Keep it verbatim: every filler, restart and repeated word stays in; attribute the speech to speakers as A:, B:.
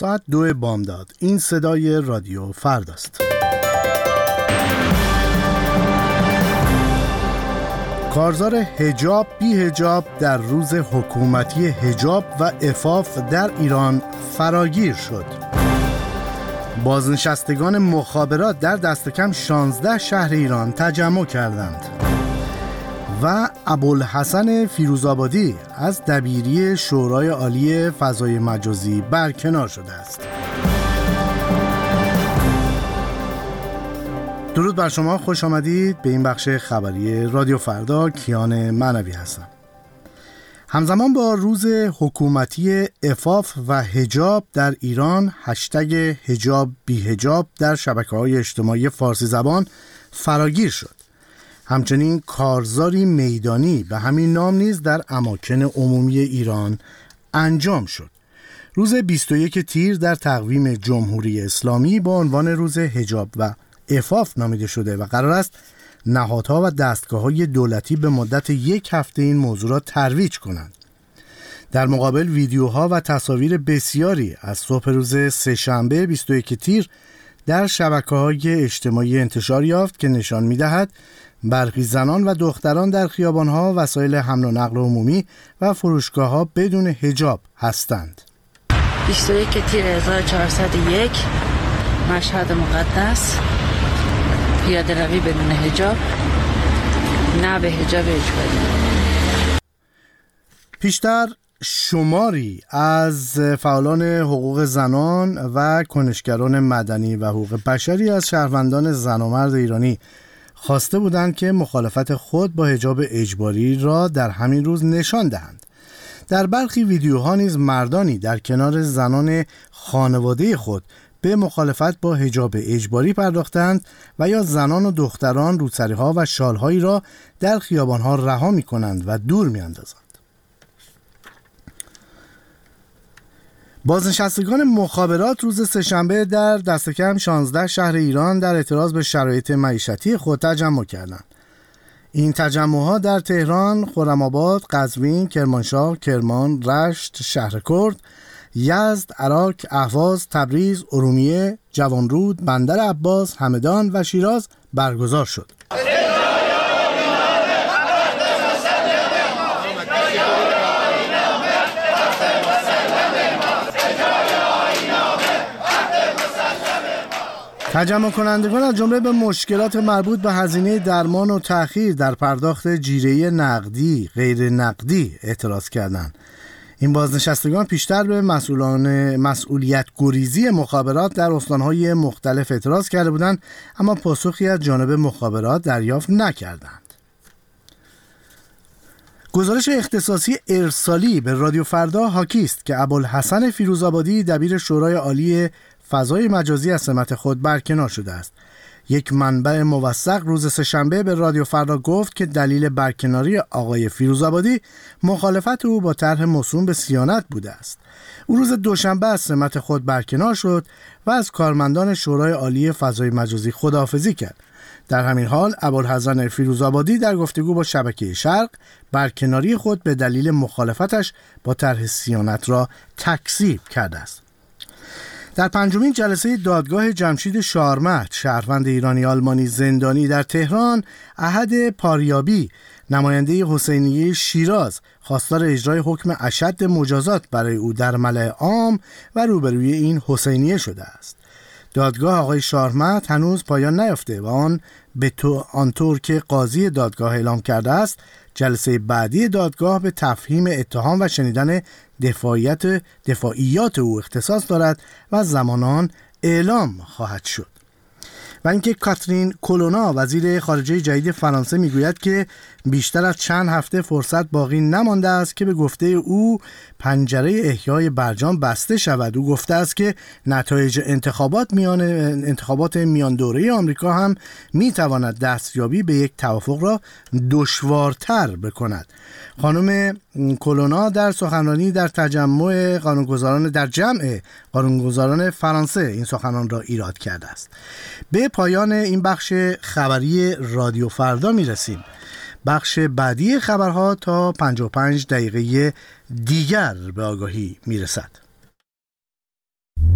A: ساعت دو بامداد. این صدای رادیو فرداست. کارزار حجاب بی حجاب در روز حکومتی حجاب و عفاف در ایران فراگیر شد. بازنشستگان مخابرات در دست کم شانزده شهر ایران تجمع کردند و ابوالحسن فیروزآبادی از دبیری شورای عالی فضای مجازی برکنار شده است. درود بر شما، خوش آمدید به این بخش خبری رادیو فردا. کیان معنوی هستم. همزمان با روز حکومتی عفاف و حجاب در ایران، هشتگ حجاب بی حجاب در شبکه‌های اجتماعی فارسی زبان فراگیر شد. همچنین کارزاری میدانی به همین نام نیز در اماکن عمومی ایران انجام شد. روز بیست و یک تیر در تقویم جمهوری اسلامی با عنوان روز حجاب و عفاف نامیده شده و قرار است نهادها و دستگاه‌های دولتی به مدت یک هفته این موضوع را ترویج کنند. در مقابل ویدیوها و تصاویر بسیاری از صبح روز سه‌شنبه بیست و یک تیر در شبکه‌های اجتماعی انتشار یافت که نشان می‌دهد برخی زنان و دختران در خیابان‌ها، وسایل حمل و نقل عمومی و فروشگاه‌ها بدون حجاب هستند.
B: بیست و یک تیر هزار و چهارصد و یک، مشهد مقدس، پیاده روی بدون حجاب، نه به حجاب اجباری.
A: پیشتر شماری از فعالان حقوق زنان و کنشگران مدنی و حقوق بشری از شهروندان زن و مرد ایرانی خواسته بودند که مخالفت خود با حجاب اجباری را در همین روز نشان دهند. در برخی ویدیوها نیز مردانی در کنار زنان خانواده خود به مخالفت با حجاب اجباری پرداختند و یا زنان و دختران روسری‌ها و شال‌هایی را در خیابان‌ها رها می‌کنند و دور می‌اندازند. بازنشستگان مخابرات روز سه‌شنبه در دست کم شانزده شهر ایران در اعتراض به شرایط معیشتی خود تجمع کردند. این تجمع‌ها در تهران، خرم‌آباد، قزوین، کرمانشاه، کرمان، رشت، شهرکرد، یزد، عراق، اهواز، تبریز، ارومیه، جوانرود، بندر عباس، همدان و شیراز برگزار شد. تجمع کنندگان از جمله به مشکلات مربوط به هزینه درمان و تأخیر در پرداخت جیره نقدی غیر نقدی اعتراض کردند. این بازنشستگان پیشتر به مسئولان مسئولیت گریزی مخابرات در استانهای مختلف اعتراض کرده بودند، اما پاسخی از جانب مخابرات دریافت نکردند. گزارش اختصاصی ارسالی به رادیو فردا حاکی است که ابوالحسن فیروزآبادی دبیر شورای عالی فضای مجازی از سمت خود برکنار شده است. یک منبع موثق روز سه‌شنبه به رادیو فردا گفت که دلیل برکناری آقای فیروزآبادی مخالفت او با طرح موسوم به صیانت بوده است. او روز دوشنبه از سمت خود برکنار شد و از کارمندان شورای عالی فضای مجازی خداحافظی کرد. در همین حال ابوالحسن فیروزآبادی در گفتگو با شبکه شرق برکناری خود به دلیل مخالفتش با طرح صیانت را تکذیب کرده است. در پنجمین جلسه دادگاه جمشید شارمهد، شهروند ایرانی آلمانی زندانی در تهران، احد پاریابی، نماینده حسینیه شیراز، خواستار اجرای حکم اشد مجازات برای او در ملأ عام و روبروی این حسینیه شده است. دادگاه آقای شارمهد هنوز پایان نیافته و آن به تو آنطور که قاضی دادگاه اعلام کرده است، جلسه بعدی دادگاه به تفهیم اتهام و شنیدن دفاعیت دفاعیات او اختصاص دارد و زمانان اعلام خواهد شد. و اینکه کاترین کولونا وزیر خارجه جدید فرانسه میگوید که بیشتر از چند هفته فرصت باقی نمانده است که به گفته او پنجره احیای برجام بسته شود. او گفته است که نتایج انتخابات میان انتخابات میان دوره آمریکا هم میتواند دستیابی به یک توافق را دشوارتر بکند. خانم کولونا در سخنرانی در تجمع قانونگذاران در جمع قانونگذاران فرانسه این سخنان را ایراد کرده است. به پایان این بخش خبری رادیو فردا میرسیم. بخش بعدی خبرها تا پنجاه و پنج دقیقه دیگر به آگاهی میرسد.